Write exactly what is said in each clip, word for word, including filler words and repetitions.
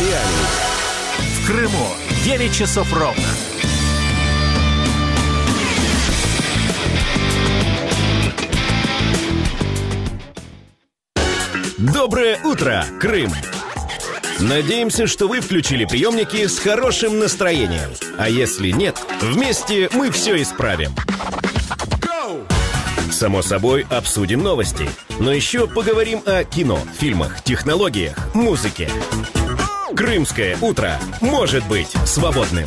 Реалии. В Крыму девять часов ровно. Доброе утро, Крым! Надеемся, что вы включили приемники с хорошим настроением. А если нет, вместе мы все исправим. Само собой, обсудим новости. Но еще поговорим о кино, фильмах, технологиях, музыке. Крымское утро может быть свободным.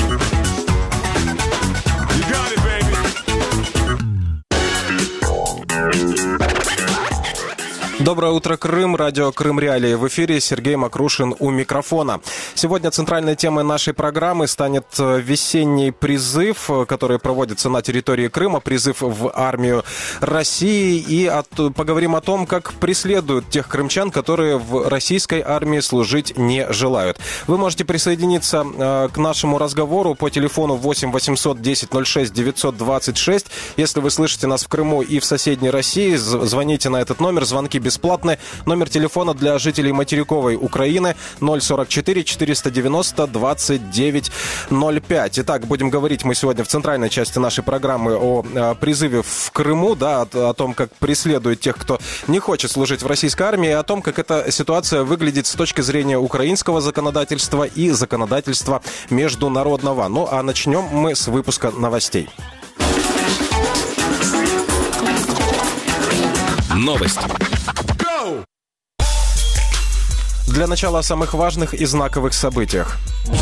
Доброе утро, Крым. Радио «Крым Реалии» в эфире. Сергей Макрушин у микрофона. Сегодня центральной темой нашей программы станет весенний призыв, который проводится на территории Крыма, призыв в армию России. И от, поговорим о том, как преследуют тех крымчан, которые в российской армии служить не желают. Вы можете присоединиться э, к нашему разговору по телефону восемь восемьсот десять ноль шесть девятьсот двадцать шесть. Если вы слышите нас в Крыму и в соседней России, звоните на этот номер. Звонки бесплатные. Бесплатный. Номер телефона для жителей материковой Украины ноль сорок четыре четыреста девяносто двадцать девять ноль пять. Итак, будем говорить мы сегодня в центральной части нашей программы о, о призыве в Крыму, да, о, о том, как преследуют тех, кто не хочет служить в российской армии, и о том, как эта ситуация выглядит с точки зрения украинского законодательства и законодательства международного. Ну, а начнем мы с выпуска новостей. Новости. Для начала о самых важных и знаковых событиях.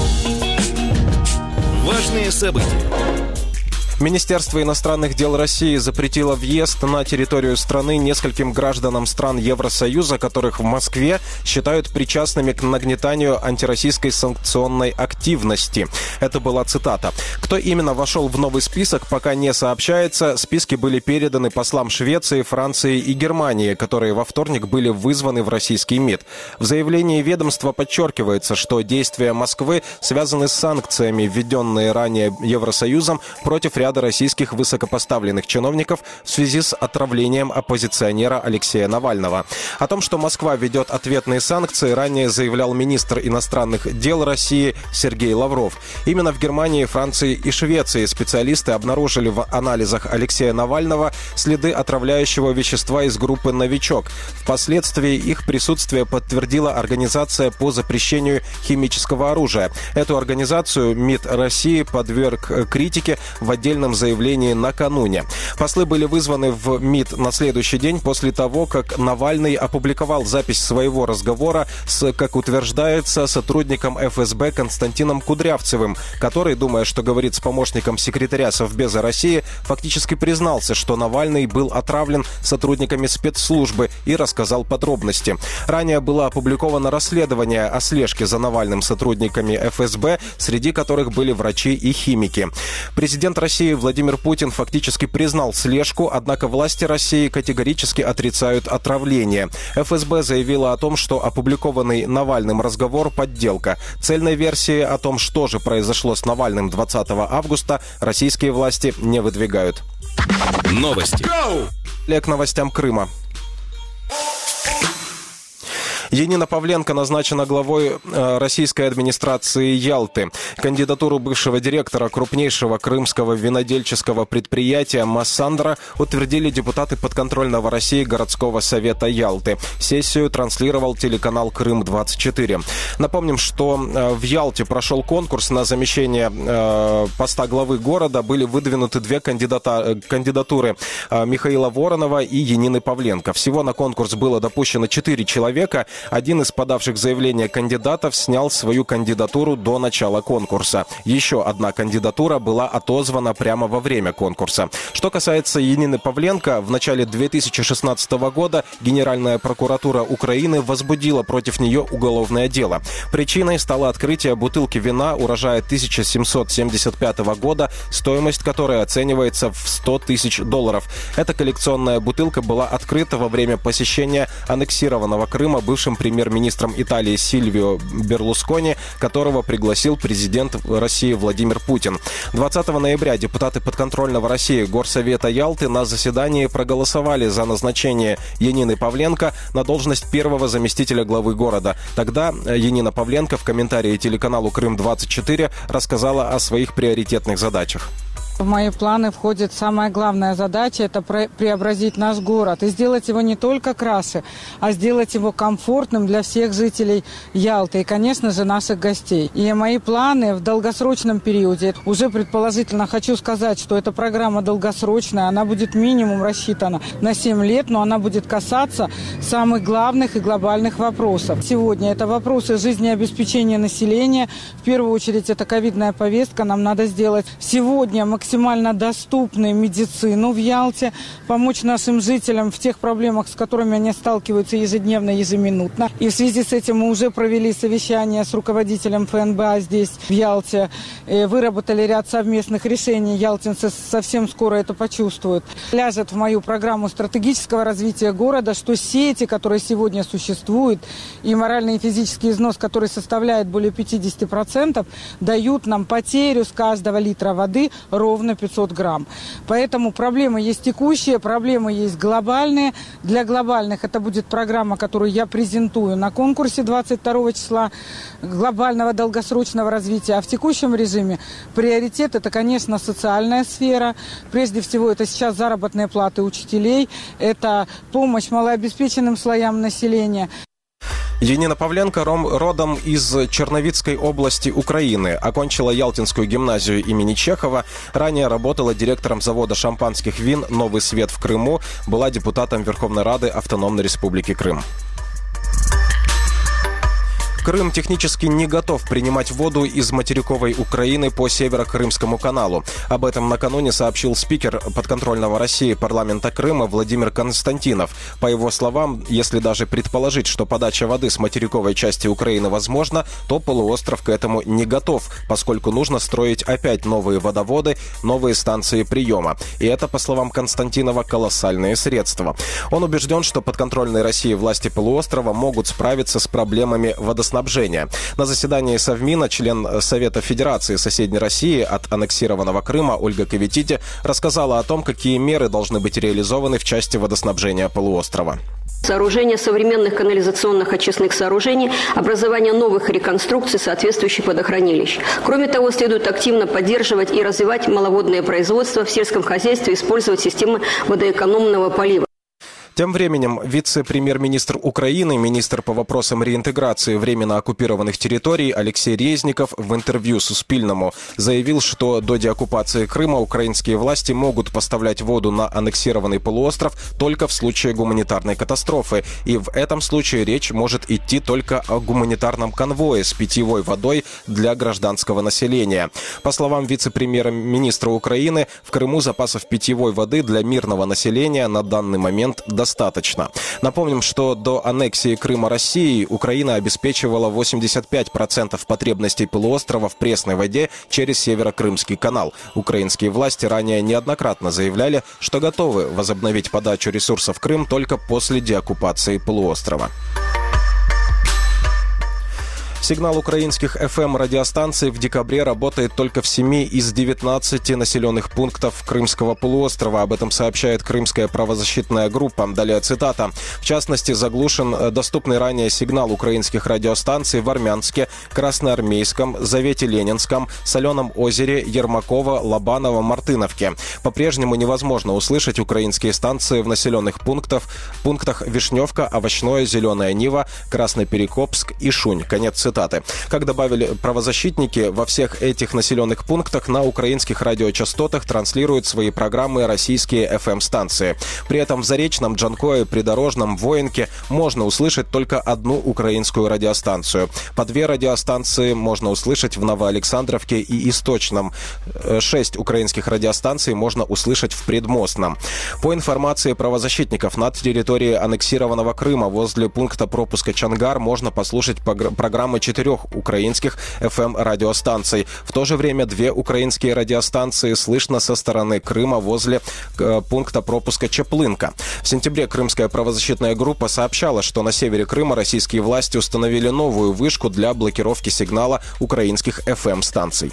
Важные события. Министерство иностранных дел России запретило въезд на территорию страны нескольким гражданам стран Евросоюза, которых в Москве считают причастными к нагнетанию антироссийской санкционной активности. Это была цитата. Кто именно вошел в новый список, пока не сообщается. Списки были переданы послам Швеции, Франции и Германии, которые во вторник были вызваны в российский МИД. В заявлении ведомства подчеркивается, что действия Москвы связаны с санкциями, введенные ранее Евросоюзом против ряда российских высокопоставленных чиновников в связи с отравлением оппозиционера Алексея Навального. О том, что Москва ведет ответные санкции, ранее заявлял министр иностранных дел России Сергей Лавров. Именно в Германии, Франции и Швеции специалисты обнаружили в анализах Алексея Навального следы отравляющего вещества из группы «Новичок». Впоследствии их присутствие подтвердила Организация по запрещению химического оружия. Эту организацию МИД России подверг критике в отдельном заявлении накануне. Послы были вызваны в МИД на следующий день после того, как Навальный опубликовал запись своего разговора с, как утверждается, сотрудником эф эс бэ Константином Кудрявцевым, который, думая, что говорит с помощником секретаря Совбеза России, фактически признался, что Навальный был отравлен сотрудниками спецслужбы и рассказал подробности. Ранее было опубликовано расследование о слежке за Навальным сотрудниками эф эс бэ, среди которых были врачи и химики. Президент России Владимир Путин фактически признал слежку, однако власти России категорически отрицают отравление. эф эс бэ заявила о том, что опубликованный Навальным разговор – подделка. Цельной версии о том, что же произошло с Навальным двадцатого августа, российские власти не выдвигают. Новости. К новостям Крыма. Янина Павленко назначена главой э, российской администрации Ялты. Кандидатуру бывшего директора крупнейшего крымского винодельческого предприятия «Массандра» утвердили депутаты подконтрольного России городского совета Ялты. Сессию транслировал телеканал «Крым двадцать четыре». Напомним, что э, в Ялте прошел конкурс на замещение э, поста главы города. Были выдвинуты две кандидата, кандидатуры э, Михаила Воронова и Янины Павленко. Всего на конкурс было допущено четыре человека. Один из подавших заявление кандидатов снял свою кандидатуру до начала конкурса. Еще одна кандидатура была отозвана прямо во время конкурса. Что касается Янины Павленко, в начале две тысячи шестнадцатого года Генеральная прокуратура Украины возбудила против нее уголовное дело. Причиной стало открытие бутылки вина урожая тысяча семьсот семьдесят пятого года, стоимость которой оценивается в сто тысяч долларов. Эта коллекционная бутылка была открыта во время посещения аннексированного Крыма бывшим бывшим премьер-министром Италии Сильвио Берлускони, которого пригласил президент России Владимир Путин. двадцатого ноября депутаты подконтрольного России Горсовета Ялты на заседании проголосовали за назначение Янины Павленко на должность первого заместителя главы города. Тогда Янина Павленко в комментарии телеканалу Крым двадцать четыре рассказала о своих приоритетных задачах. В мои планы входит самая главная задача – это преобразить наш город и сделать его не только краше, а сделать его комфортным для всех жителей Ялты и, конечно же, наших гостей. И мои планы в долгосрочном периоде. Уже предположительно хочу сказать, что эта программа долгосрочная, она будет минимум рассчитана на семь лет, но она будет касаться самых главных и глобальных вопросов. Сегодня это вопросы жизнеобеспечения населения. В первую очередь это ковидная повестка. Нам надо сделать сегодня максимально максимально доступную медицину в Ялте, помочь нашим жителям в тех проблемах, с которыми они сталкиваются ежедневно, ежеминутно. И в связи с этим мы уже провели совещание с руководителем эф эн бэ а здесь, в Ялте, выработали ряд совместных решений. Ялтинцы совсем скоро это почувствуют. Ляжет в мою программу стратегического развития города, что сети, которые сегодня существуют, и моральный и физический износ, который составляет более пятьдесят процентов, дают нам потерю с каждого литра воды ровно ровно пятьсот грамм. Поэтому проблемы есть текущие, проблемы есть глобальные. Для глобальных это будет программа, которую я презентую на конкурсе двадцать второго числа глобального долгосрочного развития. А в текущем режиме приоритет – это, конечно, социальная сфера. Прежде всего, это сейчас заработные платы учителей, это помощь малообеспеченным слоям населения. Янина Павленко родом из Черновицкой области Украины. Окончила Ялтинскую гимназию имени Чехова. Ранее работала директором завода шампанских вин «Новый свет» в Крыму. Была депутатом Верховной Рады Автономной Республики Крым. Крым технически не готов принимать воду из материковой Украины по Северо-Крымскому каналу. Об этом накануне сообщил спикер подконтрольного России парламента Крыма Владимир Константинов. По его словам, если даже предположить, что подача воды с материковой части Украины возможна, то полуостров к этому не готов, поскольку нужно строить опять новые водоводы, новые станции приема. И это, по словам Константинова, колоссальные средства. Он убежден, что подконтрольные России власти полуострова могут справиться с проблемами водоснабжения. На заседании Совмина член Совета Федерации соседней России от аннексированного Крыма Ольга Кавитити рассказала о том, какие меры должны быть реализованы в части водоснабжения полуострова. Сооружение современных канализационных очистных сооружений, образование новых реконструкций соответствующих водохранилищ. Кроме того, следует активно поддерживать и развивать маловодное производство в сельском хозяйстве, использовать системы водоэкономного полива. Тем временем вице-премьер-министр Украины, министр по вопросам реинтеграции временно оккупированных территорий Алексей Резников в интервью Суспильному заявил, что до деоккупации Крыма украинские власти могут поставлять воду на аннексированный полуостров только в случае гуманитарной катастрофы. И в этом случае речь может идти только о гуманитарном конвое с питьевой водой для гражданского населения. По словам вице-премьер-министра Украины, в Крыму запасов питьевой воды для мирного населения на данный момент достаточно. Достаточно. Напомним, что до аннексии Крыма Россией Украина обеспечивала восемьдесят пять процентов потребностей полуострова в пресной воде через Северо-Крымский канал. Украинские власти ранее неоднократно заявляли, что готовы возобновить подачу ресурсов в Крым только после деоккупации полуострова. Сигнал украинских эф эм-радиостанций в декабре работает только в семи из девятнадцати населенных пунктов Крымского полуострова. Об этом сообщает крымская правозащитная группа. Далее цитата. В частности, заглушен доступный ранее сигнал украинских радиостанций в Армянске, Красноармейском, Завете Ленинском, Соленом озере, Ермакова, Лобаново, Мартыновке. По-прежнему невозможно услышать украинские станции в населенных пунктах, пунктах Вишневка, Овощное, Зеленая Нива, Красноперекопск и Шунь. Конец цитаты. Как добавили правозащитники, во всех этих населенных пунктах на украинских радиочастотах транслируют свои программы российские эф эм-станции. При этом в Заречном, Джанкое, Придорожном, Воинке можно услышать только одну украинскую радиостанцию. По две радиостанции можно услышать в Новоалександровке и Источном. Шесть украинских радиостанций можно услышать в Предмостном. По информации правозащитников, на территории аннексированного Крыма возле пункта пропуска Чангар можно послушать программы четырех украинских эф эм-радиостанций. В то же время две украинские радиостанции слышно со стороны Крыма возле э, пункта пропуска Чаплынка. В сентябре крымская правозащитная группа сообщала, что на севере Крыма российские власти установили новую вышку для блокировки сигнала украинских эф эм-станций.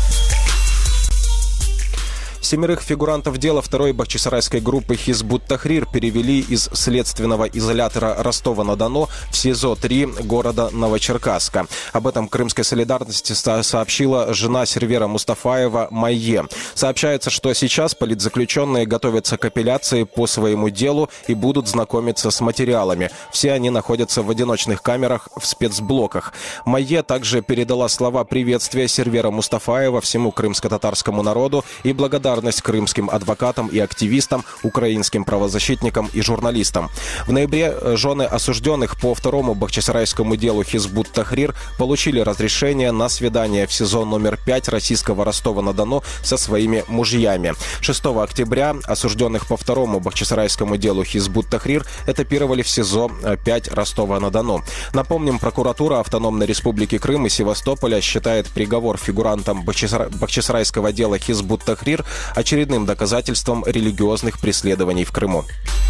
Семерых фигурантов дела второй бахчисарайской группы «Хизбут-Тахрир» перевели из следственного изолятора Ростова-на-Дону в СИЗО-три города Новочеркасска. Об этом Крымской солидарности сообщила жена Сервера Мустафаева Майе. Сообщается, что сейчас политзаключенные готовятся к апелляции по своему делу и будут знакомиться с материалами. Все они находятся в одиночных камерах в спецблоках. Майе также передала слова приветствия Сервера Мустафаева всему крымско-татарскому народу и благодарность крымским адвокатам и активистам, украинским правозащитникам и журналистам. В ноябре жены осужденных по второму бахчисарайскому делу «Хизбут-Тахрир» получили разрешение на свидание в СИЗО номер пять российского Ростова-на-Дону со своими мужьями. шестого октября осужденных по второму бахчисарайскому делу «Хизбут-Тахрир» этапировали в СИЗО пять Ростова-на-Дону. Напомним, прокуратура Автономной Республики Крым и Севастополя считает приговор фигурантам бахчисарайского дела «Хизбут-Тахрир» очередным доказательством религиозных преследований в Крыму.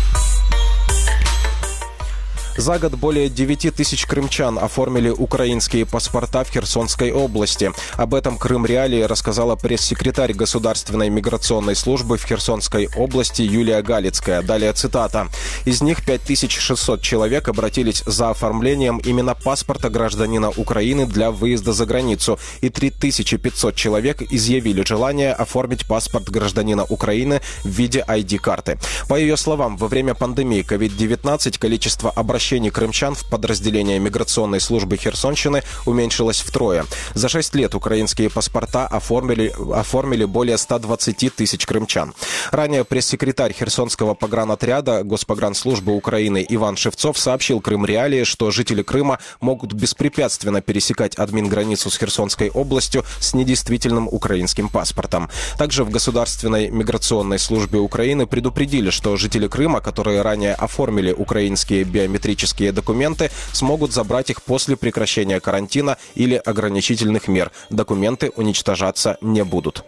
За год более девяти тысяч крымчан оформили украинские паспорта в Херсонской области. Об этом Крым Реалии рассказала пресс-секретарь Государственной миграционной службы в Херсонской области Юлия Галицкая. Далее цитата. Из них пять тысяч шестьсот человек обратились за оформлением именно паспорта гражданина Украины для выезда за границу, и три тысячи пятьсот человек изъявили желание оформить паспорт гражданина Украины в виде ай ди-карты. По ее словам, во время пандемии ковид девятнадцать количество обращений крымчан в подразделение миграционной службы Херсонщины уменьшилось втрое. За шесть лет украинские паспорта оформили, оформили более ста двадцати тысяч крымчан. Ранее пресс-секретарь Херсонского погранотряда Госпогранслужбы Украины Иван Шевцов сообщил Крым Реалии, что жители Крыма могут беспрепятственно пересекать админграницу с Херсонской областью с недействительным украинским паспортом. Также в Государственной миграционной службе Украины предупредили, что жители Крыма, которые ранее оформили украинские биометрические документы, смогут забрать их после прекращения карантина или ограничительных мер. Документы уничтожаться не будут.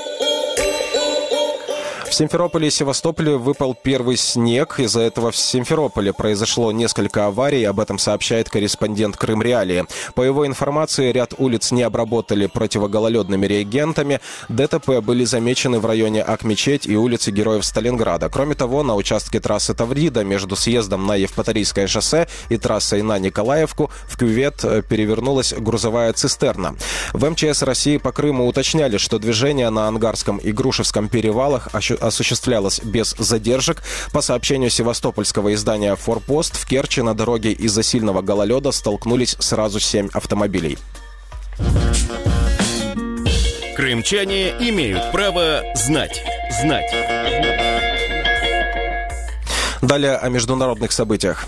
В Симферополе и Севастополе выпал первый снег. Из-за этого в Симферополе произошло несколько аварий. Об этом сообщает корреспондент Крым Реалии. По его информации, ряд улиц не обработали противогололедными реагентами. ДТП были замечены в районе Ак-Мечеть и улице Героев Сталинграда. Кроме того, на участке трассы Таврида между съездом на Евпаторийское шоссе и трассой на Николаевку в кювет перевернулась грузовая цистерна. В эм че эс России по Крыму уточняли, что движение на Ангарском и Грушевском перевалах осуществлялось без задержек. По сообщению севастопольского издания «Форпост», в Керчи на дороге из-за сильного гололеда столкнулись сразу семь автомобилей. Крымчане имеют право знать. Знать. Далее о международных событиях.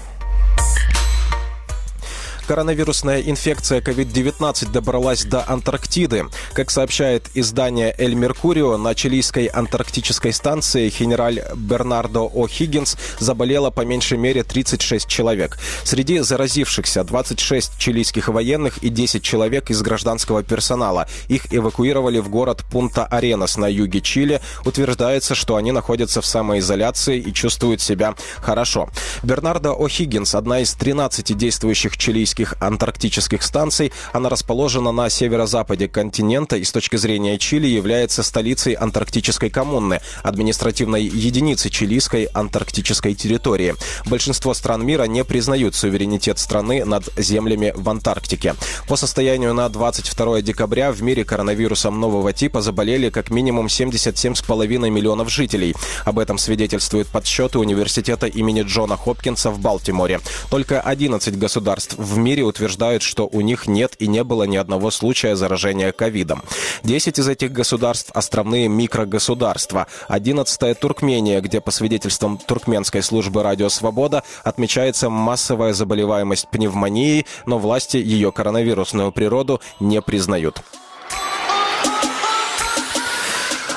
Коронавирусная инфекция ковид девятнадцать добралась до Антарктиды. Как сообщает издание «Эль Меркурио», на чилийской антарктической станции генераль Бернардо О'Хиггинс заболело по меньшей мере тридцать шесть человек. Среди заразившихся двадцать шесть чилийских военных и десять человек из гражданского персонала. Их эвакуировали в город Пунта-Аренас на юге Чили. Утверждается, что они находятся в самоизоляции и чувствуют себя хорошо. Бернардо О'Хиггинс – одна из тринадцати действующих чилийских антарктических станций. Она расположена на северо-западе континента и с точки зрения Чили является столицей антарктической коммуны, административной единицей чилийской антарктической территории. Большинство стран мира не признают суверенитет страны над землями в Антарктике. По состоянию на двадцать второе декабря в мире коронавирусом нового типа заболели как минимум семьдесят семь с половиной миллионов жителей. Об этом свидетельствуют подсчеты университета имени Джона Хопкинса в Балтиморе. Только одиннадцать государств в мире утверждают, что у них нет и не было ни одного случая заражения ковидом. десять из этих государств – островные микрогосударства. одиннадцатое – Туркмения, где, по свидетельствам туркменской службы «Радио Свобода», отмечается массовая заболеваемость пневмонией, но власти ее коронавирусную природу не признают.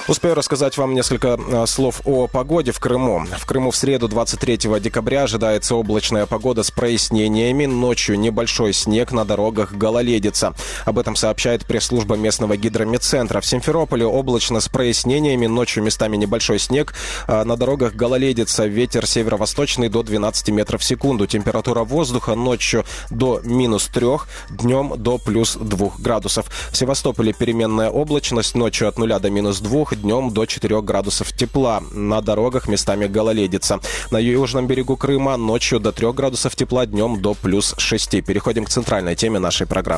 Успею рассказать вам несколько слов о погоде в Крыму. В Крыму в среду двадцать третьего декабря ожидается облачная погода с прояснениями. Ночью небольшой снег, на дорогах гололедица. Об этом сообщает пресс-служба местного гидрометцентра. В Симферополе облачно с прояснениями. Ночью местами небольшой снег. На дорогах гололедица. Ветер северо-восточный до двенадцати метров в секунду. Температура воздуха ночью до минус трех, днем до плюс двух градусов. В Севастополе переменная облачность. Ночью от нуля до минус двух, днем до четырех градусов тепла. На дорогах местами гололедица. На южном берегу Крыма ночью до трех градусов тепла, днем до плюс шести. Переходим к центральной теме нашей программы.